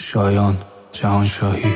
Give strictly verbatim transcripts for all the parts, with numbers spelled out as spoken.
شایان جهانشاهی.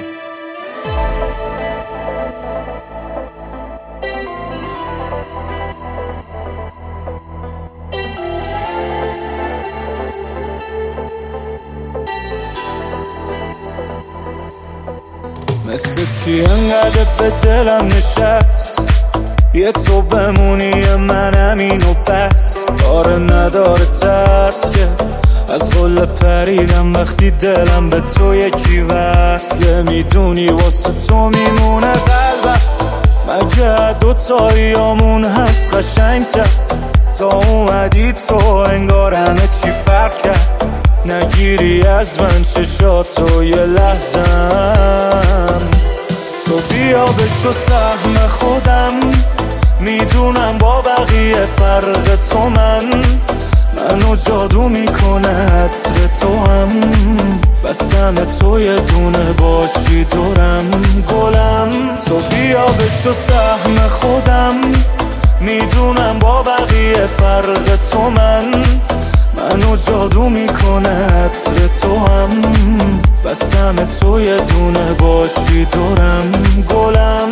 مثلت کی انقدر به دلم نشست، یه تو بمونی یه منم اینو بس. کار نداره ترس که از قله پریدم وقتی دلم به تو یکی وصله. میدونی واسه تو میمونه قلبم، مگه دوتاییامون هست قشنگ‌تر. تا اومدی تو انگار همه چی فرق کرد. نگیری از من چشاتو یه لحظم، تو بیا بشو سهم خودم. میدونم با بقیه فرق تو من، منو جادو میکنه عطر تو هم. بس همه تو یه دونه باشی دورم گلم. تو بیا بشو سهم خودم. میدونم با بقیه فرق تو من، منو جادو میکنه عطر تو هم. بس همه تو یه دونه باشی دورم گلم.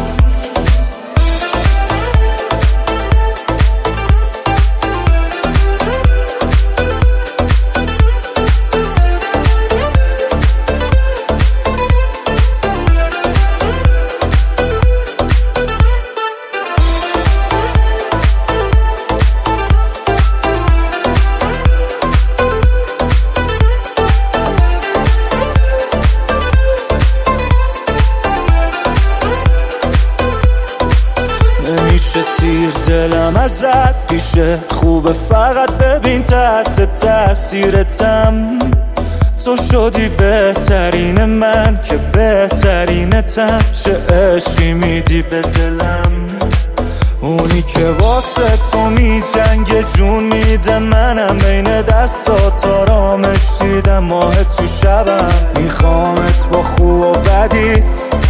نمیشه سیر دلم ازت پیشه خوبه، فقط ببین تحت تاثیرتم. تو شدی بهترین من که بهترینتم. چه عشقی میدی به دلم، اونی که واسه تو می جنگ جون میده. منم بین دستات آرامش دیدم، ماه تو شبم میخوامت با خوب و بدیت،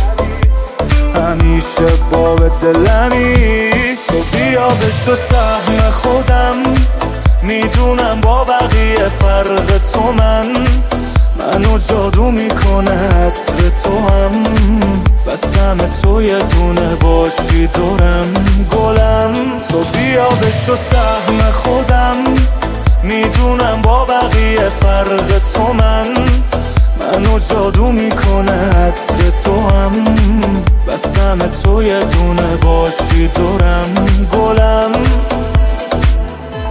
همیشه با به دلمی. تو بیا بشو سهم خودم. میدونم با بقیه فرق تو من، منو جادو میکنه عطر تو هم. بس همه تو یه دونه باشی دورم گلم. تو بیا بشو سهم خودم. میدونم با بقیه فرق تو من، منو جادو میکنه عطر تو هم. بس همه تو یه دونه باشی دورم گلم.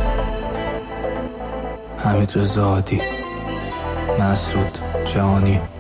حمید رضا عادی، مسعود جهانی.